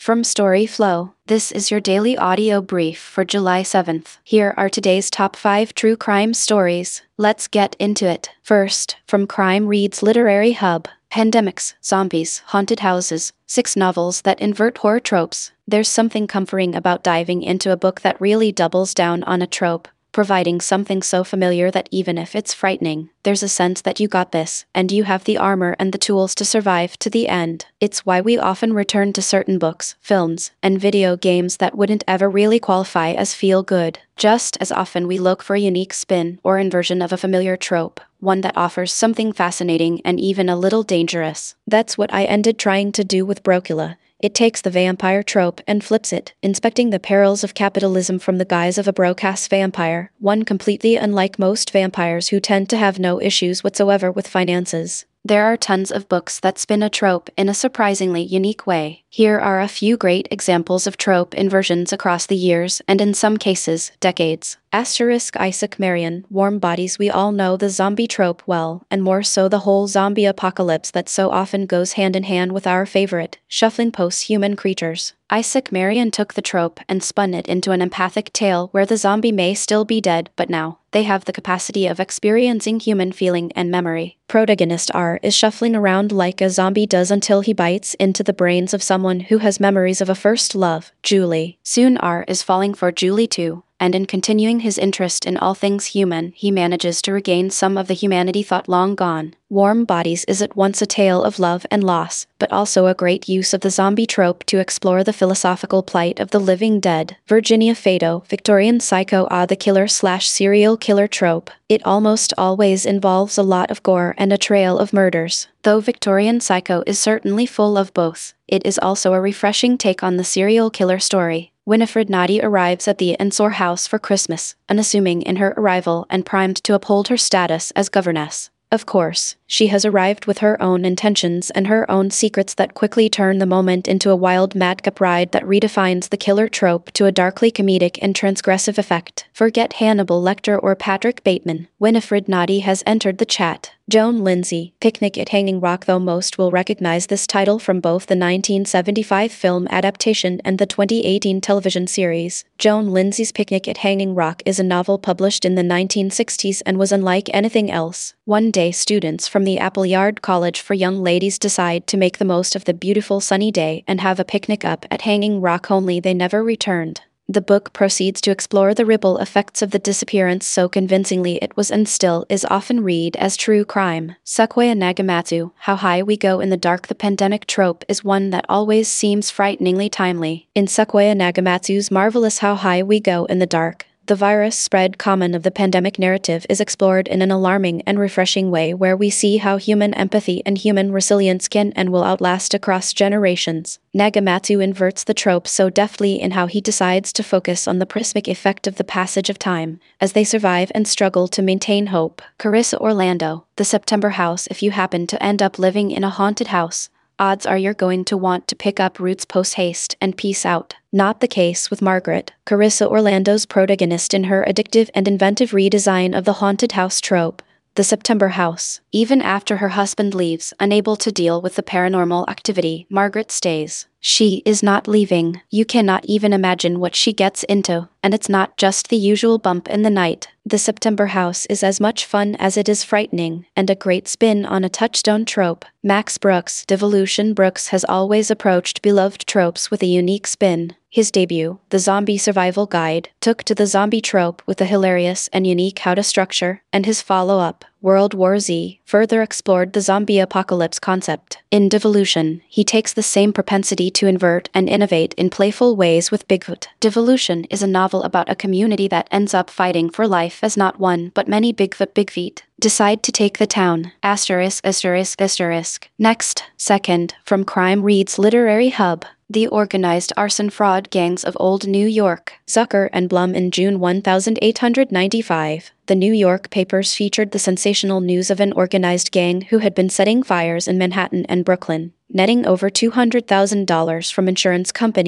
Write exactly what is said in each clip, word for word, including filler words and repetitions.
From StoryFlow, this is your daily audio brief for July seventh. Here are today's top five true crime stories. Let's get into it. First, from Crime Reads Literary Hub, Pandemics, Zombies, Haunted Houses, six novels that invert horror tropes. There's something comforting about diving into a book that really doubles down on a trope, providing something so familiar that even if it's frightening, there's a sense that you got this, and you have the armor and the tools to survive to the end. It's why we often return to certain books, films, and video games that wouldn't ever really qualify as feel-good. Just as often we look for a unique spin or inversion of a familiar trope, one that offers something fascinating and even a little dangerous. That's what I ended trying to do with Brocula. It takes the vampire trope and flips it, inspecting the perils of capitalism from the guise of a broke-ass vampire, one completely unlike most vampires who tend to have no issues whatsoever with finances. There are tons of books that spin a trope in a surprisingly unique way. Here are a few great examples of trope inversions across the years and in some cases, decades. Asterisk Isaac Marion, Warm Bodies. We all know the zombie trope well, and more so the whole zombie apocalypse that so often goes hand in hand with our favorite, shuffling post-human creatures. Isaac Marion took the trope and spun it into an empathic tale where the zombie may still be dead, but now they have the capacity of experiencing human feeling and memory. Protagonist R is shuffling around like a zombie does until he bites into the brains of someone who has memories of a first love, Julie. Soon R is falling for Julie too, and in continuing his interest in all things human, he manages to regain some of the humanity thought long gone. Warm Bodies is at once a tale of love and loss, but also a great use of the zombie trope to explore the philosophical plight of the living dead. Virginia Fado, Victorian Psycho. Ah, the killer slash serial killer trope. It almost always involves a lot of gore and a trail of murders. Though Victorian Psycho is certainly full of both, it is also a refreshing take on the serial killer story. Winifred Nadi arrives at the Ensor house for Christmas, unassuming in her arrival and primed to uphold her status as governess. Of course, she has arrived with her own intentions and her own secrets that quickly turn the moment into a wild madcap ride that redefines the killer trope to a darkly comedic and transgressive effect. Forget Hannibal Lecter or Patrick Bateman. Winifred Nadi has entered the chat. Joan Lindsay, Picnic at Hanging Rock. Though most will recognize this title from both the nineteen seventy-five film adaptation and the twenty eighteen television series, Joan Lindsay's Picnic at Hanging Rock is a novel published in the nineteen sixties and was unlike anything else. One day, students from the Appleyard College for Young Ladies decide to make the most of the beautiful sunny day and have a picnic up at Hanging Rock, only they never returned. The book proceeds to explore the ripple effects of the disappearance so convincingly it was and still is often read as true crime. Sequoia Nagamatsu, How High We Go in the Dark. The pandemic trope is one that always seems frighteningly timely. In Sequoia Nagamatsu's marvelous How High We Go in the Dark, the virus spread common of the pandemic narrative is explored in an alarming and refreshing way where we see how human empathy and human resilience can and will outlast across generations. Nagamatsu inverts the trope so deftly in how he decides to focus on the prismatic effect of the passage of time, as they survive and struggle to maintain hope. Carissa Orlando, The September House. If you happen to end up living in a haunted house, odds are you're going to want to pick up roots post-haste and peace out. Not the case with Margaret, Carissa Orlando's protagonist in her addictive and inventive redesign of the haunted house trope, The September House. Even after her husband leaves, unable to deal with the paranormal activity, Margaret stays. She is not leaving. You cannot even imagine what she gets into, and it's not just the usual bump in the night. The September House is as much fun as it is frightening, and a great spin on a touchstone trope. Max Brooks, Devolution. Brooks has always approached beloved tropes with a unique spin. His debut, The Zombie Survival Guide, took to the zombie trope with a hilarious and unique how to structure, and his follow-up, World War Z, further explored the zombie apocalypse concept. In Devolution, he takes the same propensity to invert and innovate in playful ways with Bigfoot. Devolution is a novel about a community that ends up fighting for life as not one but many Bigfoot Bigfeet decide to take the town. Asterisk, asterisk, asterisk. Next, second, from Crime Reads Literary Hub, The Organized Arson Fraud Gangs of Old New York. Zucker and Blum. In June eighteen ninety-five, the New York papers featured the sensational news of an organized gang who had been setting fires in Manhattan and Brooklyn, netting over two hundred thousand dollars from insurance companies.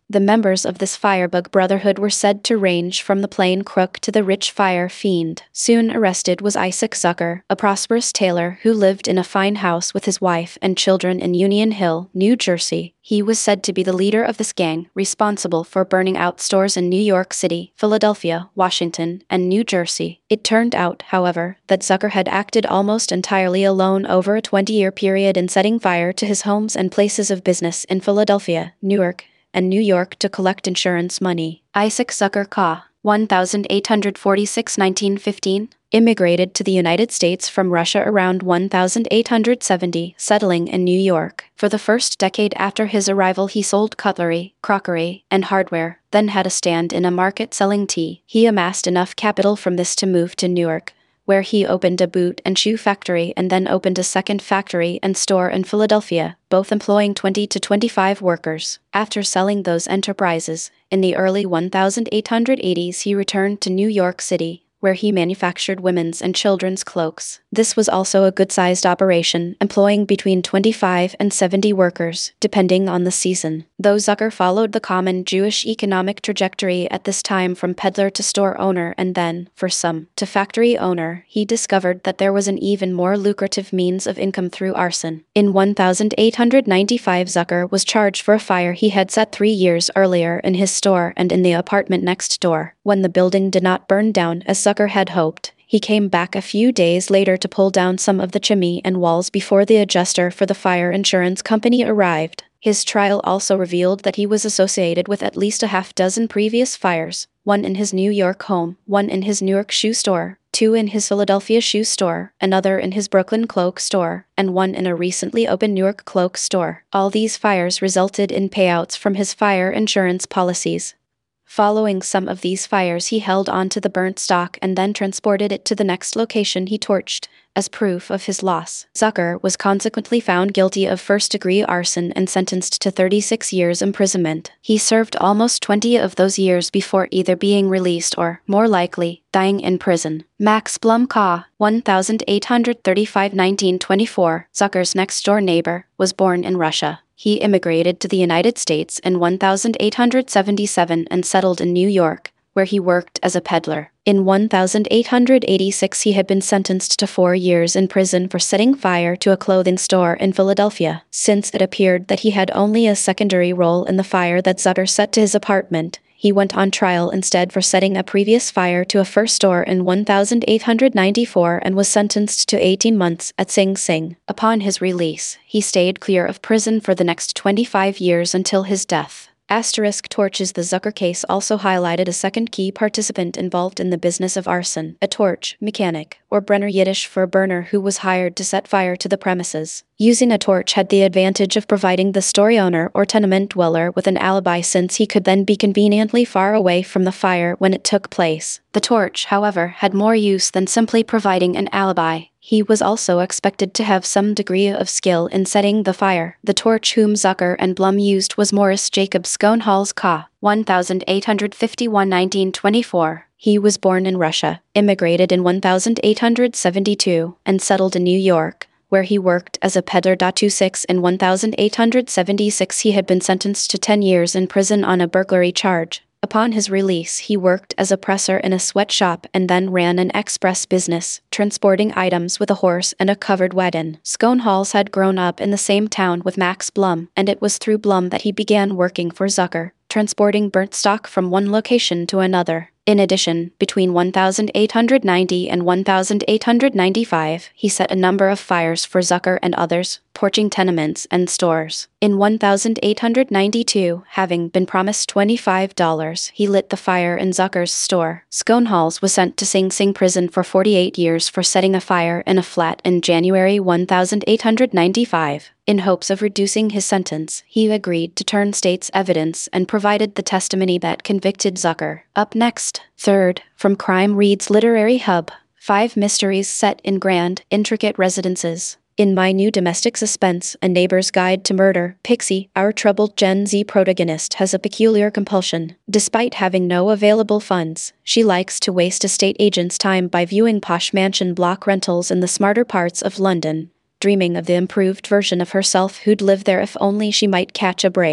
The members of this firebug brotherhood were said to range from the plain crook to the rich fire fiend. Soon arrested was Isaac Zucker, a prosperous tailor who lived in a fine house with his wife and children in Union Hill, New Jersey. He was said to be the leader of this gang, responsible for burning out stores in New York City, Philadelphia, Washington, and New Jersey. It turned out, however, that Zucker had acted almost entirely alone over a twenty-year period in setting fire to his homes and places of business in Philadelphia, Newark, and New York to collect insurance money. Isaac Zucker Ka, eighteen forty-six to nineteen fifteen, immigrated to the United States from Russia around eighteen seventy, settling in New York. For the first decade after his arrival he sold cutlery, crockery, and hardware, then had a stand in a market selling tea. He amassed enough capital from this to move to Newark, where he opened a boot and shoe factory and then opened a second factory and store in Philadelphia, both employing twenty to twenty-five workers. After selling those enterprises, in the early eighteen eighties he returned to New York City, where he manufactured women's and children's cloaks. This was also a good-sized operation, employing between twenty-five and seventy workers, depending on the season. Though Zucker followed the common Jewish economic trajectory at this time from peddler to store owner and then, for some, to factory owner, he discovered that there was an even more lucrative means of income through arson. In eighteen ninety-five, Zucker was charged for a fire he had set three years earlier in his store and in the apartment next door. When the building did not burn down as Zucker had hoped, he came back a few days later to pull down some of the chimney and walls before the adjuster for the fire insurance company arrived. His trial also revealed that he was associated with at least a half dozen previous fires, one in his New York home, one in his Newark shoe store, two in his Philadelphia shoe store, another in his Brooklyn cloak store, and one in a recently opened Newark cloak store. All these fires resulted in payouts from his fire insurance policies. Following some of these fires he held on to the burnt stock and then transported it to the next location he torched, as proof of his loss. Zucker was consequently found guilty of first-degree arson and sentenced to thirty-six years imprisonment. He served almost twenty of those years before either being released or, more likely, dying in prison. Max Blum Ka, eighteen thirty-five to nineteen twenty-four, Zucker's next-door neighbor, was born in Russia. He immigrated to the United States in eighteen seventy-seven and settled in New York, where he worked as a peddler. In eighteen eighty-six he had been sentenced to four years in prison for setting fire to a clothing store in Philadelphia. Since it appeared that he had only a secondary role in the fire that Zucker set to his apartment, he went on trial instead for setting a previous fire to a first store in eighteen ninety-four and was sentenced to eighteen months at Sing Sing. Upon his release, he stayed clear of prison for the next twenty-five years until his death. Asterisk torches. The Zucker case also highlighted a second key participant involved in the business of arson, a torch mechanic, or Brenner Yiddish for burner, who was hired to set fire to the premises. Using a torch had the advantage of providing the store owner or tenement dweller with an alibi, since he could then be conveniently far away from the fire when it took place. The torch, however, had more use than simply providing an alibi. He was also expected to have some degree of skill in setting the fire. The torch whom Zucker and Blum used was Morris Jacob Schoenhals Ka, eighteen fifty-one to nineteen twenty-four. He was born in Russia, immigrated in eighteen seventy-two, and settled in New York, where he worked as a peddler. twenty-six In eighteen seventy-six he had been sentenced to ten years in prison on a burglary charge. Upon his release he worked as a presser in a sweatshop and then ran an express business, transporting items with a horse and a covered wagon. Schoenhals had grown up in the same town with Max Blum, and it was through Blum that he began working for Zucker, transporting burnt stock from one location to another. In addition, between eighteen ninety and eighteen ninety-five, he set a number of fires for Zucker and others, torching tenements and stores. In eighteen ninety-two, having been promised twenty-five dollars, he lit the fire in Zucker's store. Schoenhals was sent to Sing Sing prison for forty-eight years for setting a fire in a flat in January eighteen ninety-five. In hopes of reducing his sentence, he agreed to turn state's evidence and provided the testimony that convicted Zucker. Up next, third, from Crime Reads Literary Hub, five mysteries set in grand, intricate residences. In my new domestic suspense, A Neighbor's Guide to Murder, Pixie, our troubled Gen Z protagonist, has a peculiar compulsion. Despite having no available funds, she likes to waste a estate agent's time by viewing posh mansion block rentals in the smarter parts of London, dreaming of the improved version of herself who'd live there if only she might catch a break.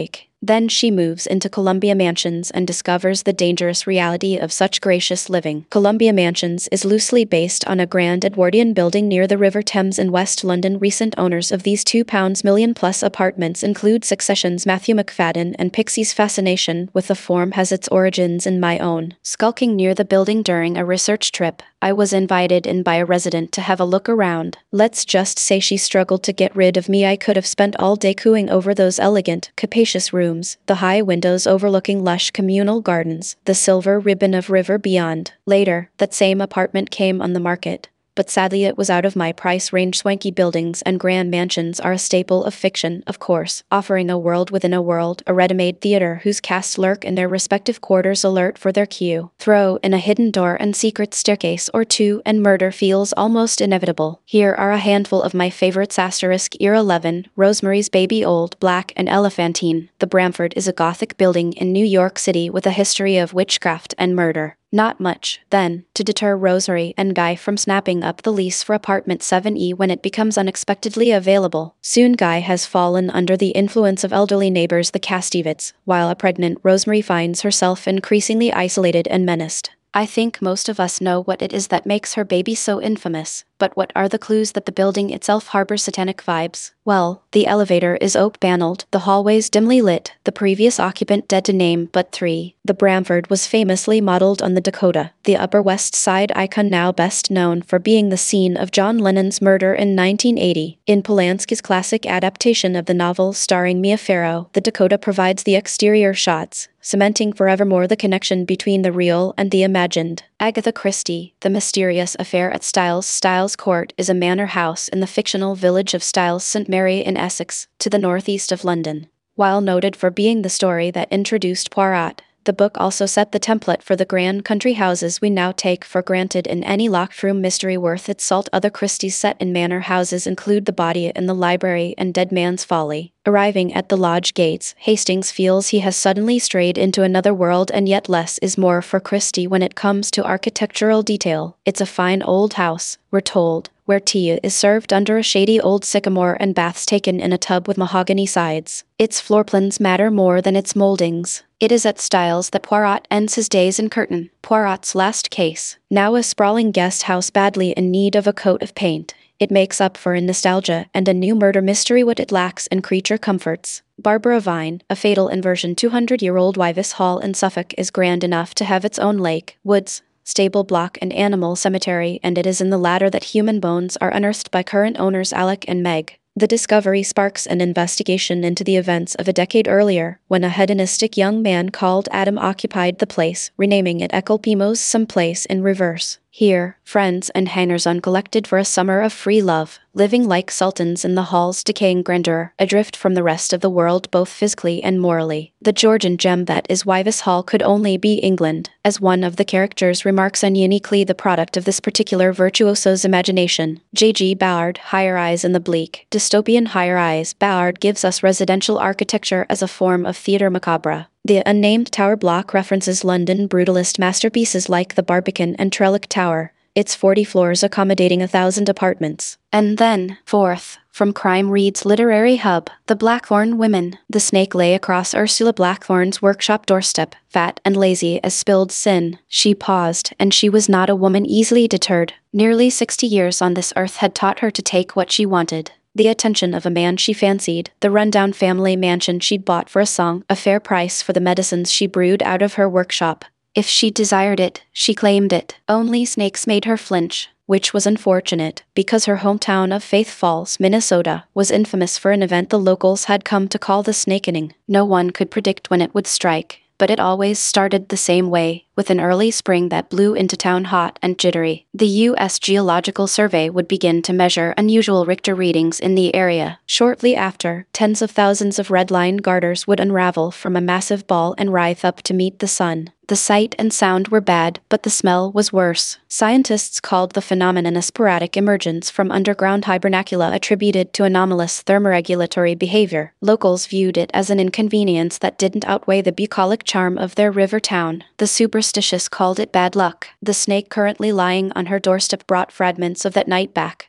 Then she moves into Columbia Mansions and discovers the dangerous reality of such gracious living. Columbia Mansions is loosely based on a grand Edwardian building near the River Thames in West London. Recent owners of these two million plus apartments include Succession's Matthew McFadden and Pixie's fascination with the form has its origins in my own. Skulking near the building during a research trip, I was invited in by a resident to have a look around. Let's just say she struggled to get rid of me. I could have spent all day cooing over those elegant, capacious rooms, the high windows overlooking lush communal gardens, the silver ribbon of river beyond. Later, that same apartment came on the market, but sadly it was out of my price range. Swanky buildings and grand mansions are a staple of fiction, of course, offering a world within a world, a ready-made theater whose casts lurk in their respective quarters alert for their cue. Throw in a hidden door and secret staircase or two and murder feels almost inevitable. Here are a handful of my favorites. Asterisk Year eleven, Rosemary's Baby, Old Black and Elephantine. The Bramford is a Gothic building in New York City with a history of witchcraft and murder. Not much, then, to deter Rosemary and Guy from snapping up the lease for apartment seven E when it becomes unexpectedly available. Soon Guy has fallen under the influence of elderly neighbors the Castivets, while a pregnant Rosemary finds herself increasingly isolated and menaced. I think most of us know what it is that makes her baby so infamous, but what are the clues that the building itself harbors satanic vibes? Well, the elevator is oak-paneled, the hallways dimly lit, the previous occupant dead to name but three. The Bramford was famously modeled on the Dakota, the Upper West Side icon now best known for being the scene of John Lennon's murder in nineteen eighty. In Polanski's classic adaptation of the novel starring Mia Farrow, the Dakota provides the exterior shots, cementing forevermore the connection between the real and the imagined. Agatha Christie, The Mysterious Affair at Styles. Styles Court is a manor house in the fictional village of Styles Saint Mary in Essex, to the northeast of London. While noted for being the story that introduced Poirot, the book also set the template for the grand country houses we now take for granted in any locked-room mystery worth its salt. Other Christies set in manor houses include The Body in the Library and Dead Man's Folly. Arriving at the lodge gates, Hastings feels he has suddenly strayed into another world, and yet less is more for Christie when it comes to architectural detail. It's a fine old house, we're told, where tea is served under a shady old sycamore and baths taken in a tub with mahogany sides. Its floor plans matter more than its moldings. It is at Styles that Poirot ends his days in Curtain, Poirot's last case. Now a sprawling guest house badly in need of a coat of paint, it makes up for in nostalgia and a new murder mystery what it lacks in creature comforts. Barbara Vine, a fatal inversion two hundred year old Wyvis Hall in Suffolk is grand enough to have its own lake, woods, stable block and animal cemetery, and it is in the latter that human bones are unearthed by current owners Alec and Meg. The discovery sparks an investigation into the events of a decade earlier, when a hedonistic young man called Adam occupied the place, renaming it Ecclepimo's Some Place in Reverse. Here, friends and hangers-on collected for a summer of free love, living like sultans in the hall's decaying grandeur, adrift from the rest of the world both physically and morally. The Georgian gem that is Wyvis Hall could only be England, as one of the characters remarks, and uniquely the product of this particular virtuoso's imagination. J G Ballard, Higher Eyes in the Bleak, dystopian Higher Eyes. Ballard gives us residential architecture as a form of theatre macabre. The unnamed tower block references London brutalist masterpieces like the Barbican and Trellick Tower, its forty floors accommodating a thousand apartments. And then, fourth, from Crime Read's literary hub, The Blackthorn Women. The snake lay across Ursula Blackthorn's workshop doorstep, fat and lazy as spilled sin. She paused, and she was not a woman easily deterred. Nearly sixty years on this earth had taught her to take what she wanted. The attention of a man she fancied, the rundown family mansion she'd bought for a song, a fair price for the medicines she brewed out of her workshop. If she desired it, she claimed it. Only snakes made her flinch, which was unfortunate, because her hometown of Faith Falls, Minnesota, was infamous for an event the locals had come to call the Snakening. No one could predict when it would strike, but it always started the same way, with an early spring that blew into town hot and jittery. The U S Geological Survey would begin to measure unusual Richter readings in the area. Shortly after, tens of thousands of red line garters would unravel from a massive ball and writhe up to meet the sun. The sight and sound were bad, but the smell was worse. Scientists called the phenomenon a sporadic emergence from underground hibernacula attributed to anomalous thermoregulatory behavior. Locals viewed it as an inconvenience that didn't outweigh the bucolic charm of their river town. The superstitious called it bad luck. The snake currently lying on her doorstep brought fragments of that night back,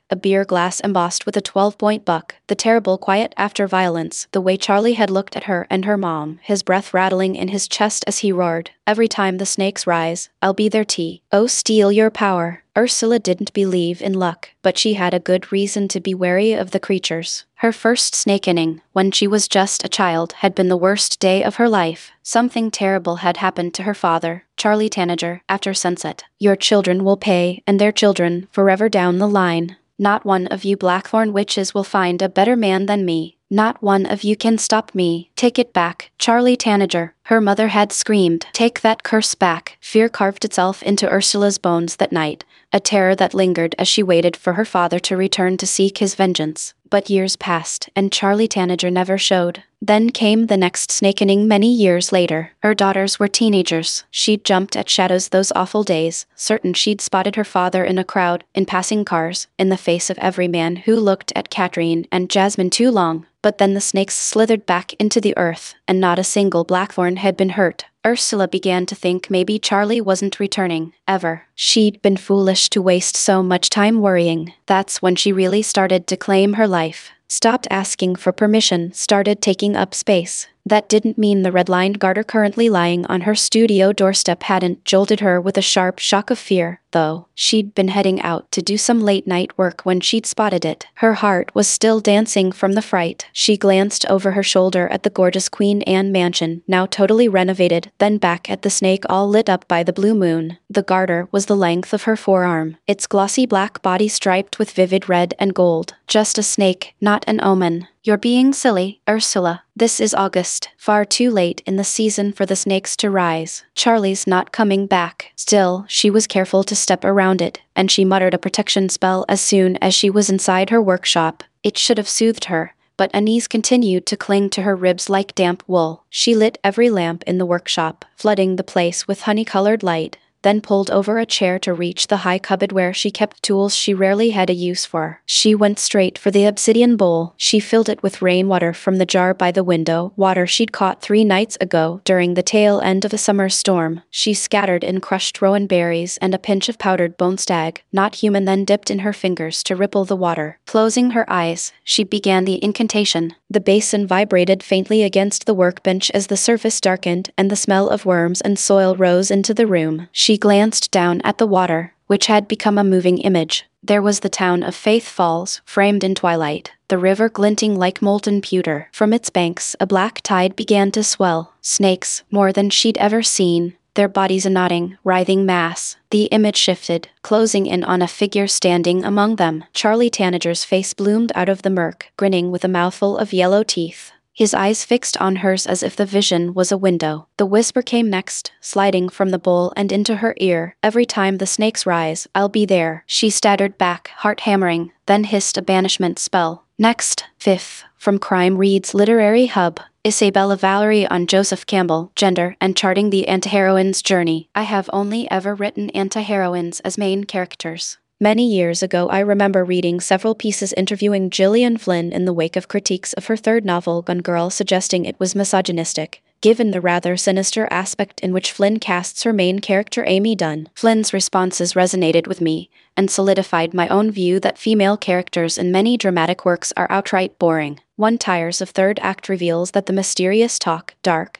a beer glass embossed with a twelve-point buck, the terrible quiet after violence, the way Charlie had looked at her and her mom, his breath rattling in his chest as he roared, "Every time the snakes rise, I'll be their tea. Oh, steal your power." Ursula didn't believe in luck, but she had a good reason to be wary of the creatures. Her first snake inning, when she was just a child, had been the worst day of her life. Something terrible had happened to her father, Charlie Tanager, after sunset. "Your children will pay, and their children, forever down the line. Not one of you Blackthorn witches will find a better man than me. Not one of you can stop me. Take it back, Charlie Tanager." Her mother had screamed, "Take that curse back." Fear carved itself into Ursula's bones that night, a terror that lingered as she waited for her father to return to seek his vengeance. But years passed, and Charlie Tanager never showed. Then came the next snakening many years later. Her daughters were teenagers. She'd jumped at shadows those awful days, certain she'd spotted her father in a crowd, in passing cars, in the face of every man who looked at Katrine and Jasmine too long. But then the snakes slithered back into the earth, and not a single Blackthorn had been hurt. Ursula began to think maybe Charlie wasn't returning, ever. She'd been foolish to waste so much time worrying. That's when she really started to claim her life. Stopped asking for permission, started taking up space. That didn't mean the red-lined garter currently lying on her studio doorstep hadn't jolted her with a sharp shock of fear, though. She'd been heading out to do some late-night work when she'd spotted it. Her heart was still dancing from the fright. She glanced over her shoulder at the gorgeous Queen Anne mansion, now totally renovated, then back at the snake all lit up by the blue moon. The garter was the length of her forearm, its glossy black body striped with vivid red and gold. Just a snake, not an omen. "You're being silly, Ursula. This is August, far too late in the season for the snakes to rise. Charlie's not coming back." Still, she was careful to step around it, and she muttered a protection spell as soon as she was inside her workshop. It should have soothed her, but unease continued to cling to her ribs like damp wool. She lit every lamp in the workshop, flooding the place with honey-colored light, then pulled over a chair to reach the high cupboard where she kept tools she rarely had a use for. She went straight for the obsidian bowl. She filled it with rainwater from the jar by the window, water she'd caught three nights ago during the tail end of a summer storm. She scattered in crushed rowan berries and a pinch of powdered bone stag, not human, then dipped in her fingers to ripple the water. Closing her eyes, she began the incantation. The basin vibrated faintly against the workbench as the surface darkened and the smell of worms and soil rose into the room. She glanced down at the water, which had become a moving image. There was the town of Faith Falls, framed in twilight, the river glinting like molten pewter. From its banks, a black tide began to swell. Snakes, more than she'd ever seen, their bodies a knotting, writhing mass. The image shifted, closing in on a figure standing among them. Charlie Tanager's face bloomed out of the murk, grinning with a mouthful of yellow teeth, his eyes fixed on hers as if the vision was a window. The whisper came next, sliding from the bowl and into her ear. "Every time the snakes rise, I'll be there." She staggered back, heart hammering, then hissed a banishment spell. Next, fifth, from Crime Reads Literary Hub. Isabella Valerie on Joseph Campbell, Gender and Charting the Antiheroine's Journey. I have only ever written antiheroines as main characters. Many years ago I remember reading several pieces interviewing Gillian Flynn in the wake of critiques of her third novel Gone Girl, suggesting it was misogynistic, given the rather sinister aspect in which Flynn casts her main character Amy Dunn. Flynn's responses resonated with me, and solidified my own view that female characters in many dramatic works are outright boring. One tires of third act reveals that the mysterious talk, dark,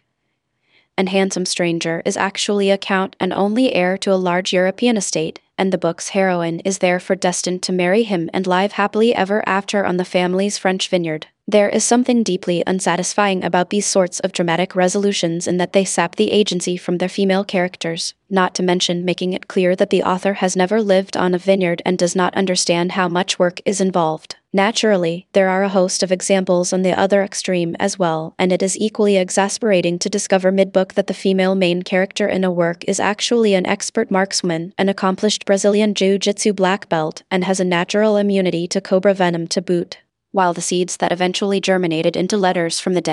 and handsome stranger is actually a count and only heir to a large European estate, and the book's heroine is therefore destined to marry him and live happily ever after on the family's French vineyard. There is something deeply unsatisfying about these sorts of dramatic resolutions in that they sap the agency from their female characters, not to mention making it clear that the author has never lived on a vineyard and does not understand how much work is involved. Naturally, there are a host of examples on the other extreme as well, and it is equally exasperating to discover mid-book that the female main character in a work is actually an expert markswoman, an accomplished Brazilian jiu-jitsu black belt, and has a natural immunity to cobra venom to boot. While the seeds that eventually germinated into Letters from the Dead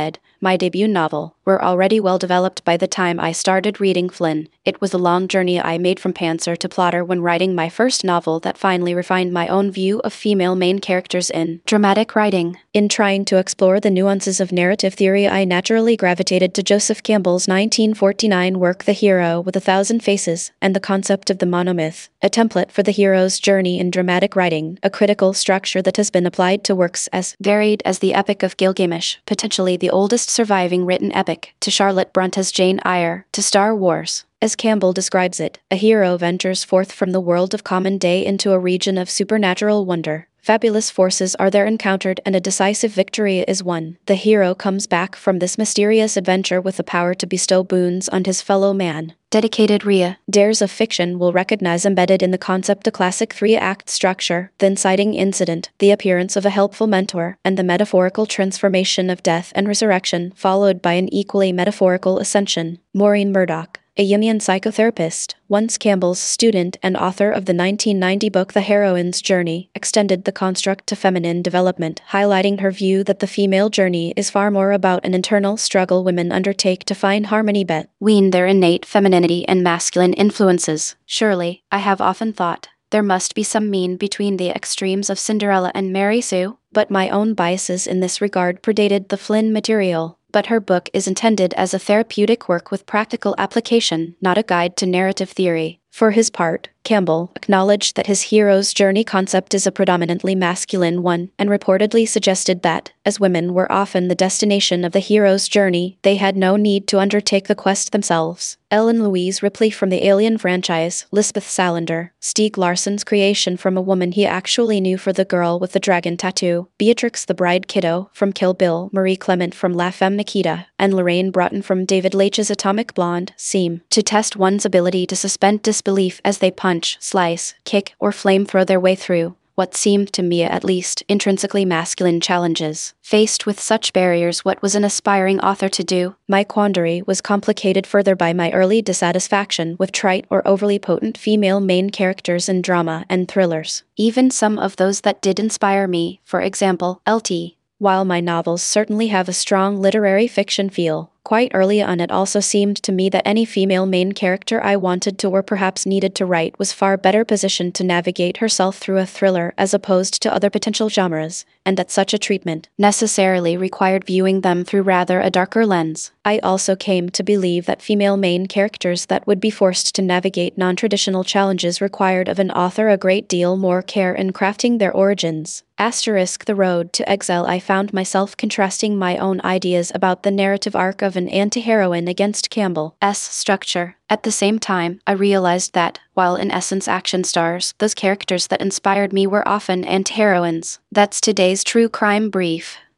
my debut novel, were already well developed by the time I started reading Flynn. It was a long journey I made from pantser to plotter when writing my first novel that finally refined my own view of female main characters in dramatic writing. In trying to explore the nuances of narrative theory, I naturally gravitated to Joseph Campbell's nineteen forty-nine work The Hero with a Thousand Faces, and the concept of the monomyth, a template for the hero's journey in dramatic writing, a critical structure that has been applied to works as varied as the Epic of Gilgamesh, potentially the oldest surviving written epic, to Charlotte Bronte's Jane Eyre, to Star Wars. As Campbell describes it, a hero ventures forth from the world of common day into a region of supernatural wonder. Fabulous forces are there encountered and a decisive victory is won. The hero comes back from this mysterious adventure with the power to bestow boons on his fellow man. Dedicated Rhea, dares of fiction will recognize embedded in the concept a classic three-act structure, the inciting incident, the appearance of a helpful mentor, and the metaphorical transformation of death and resurrection, followed by an equally metaphorical ascension. Maureen Murdoch, a Jungian psychotherapist, once Campbell's student and author of the nineteen ninety book The Heroine's Journey, extended the construct to feminine development, highlighting her view that the female journey is far more about an internal struggle women undertake to find harmony between their innate femininity and masculine influences. Surely, I have often thought, there must be some mean between the extremes of Cinderella and Mary Sue, but my own biases in this regard predated the Flynn material. But her book is intended as a therapeutic work with practical application, not a guide to narrative theory. For his part, Campbell acknowledged that his hero's journey concept is a predominantly masculine one, and reportedly suggested that, as women were often the destination of the hero's journey, they had no need to undertake the quest themselves. Ellen Louise Ripley from the Alien franchise, Lisbeth Salander, Stieg Larsson's creation from a woman he actually knew for The Girl with the Dragon Tattoo, Beatrix the Bride Kiddo from Kill Bill, Marie Clement from La Femme Nikita, and Lorraine Broughton from David Leitch's Atomic Blonde, seem to test one's ability to suspend disbelief as they punch, slice, kick, or flamethrow their way through what seemed to me at least intrinsically masculine challenges. Faced with such barriers, what was an aspiring author to do? My quandary was complicated further by my early dissatisfaction with trite or overly potent female main characters in drama and thrillers. Even some of those that did inspire me, for example, L T While my novels certainly have a strong literary fiction feel, quite early on it also seemed to me that any female main character I wanted to or perhaps needed to write was far better positioned to navigate herself through a thriller as opposed to other potential genres, and that such a treatment necessarily required viewing them through rather a darker lens. I also came to believe that female main characters that would be forced to navigate non-traditional challenges required of an author a great deal more care in crafting their origins. Asterisk The Road to Exile. I found myself contrasting my own ideas about the narrative arc of an anti-heroine against Campbell's structure. At the same time, I realized that, while in essence action stars, those characters that inspired me were often anti-heroines. That's today's True Crime Brief.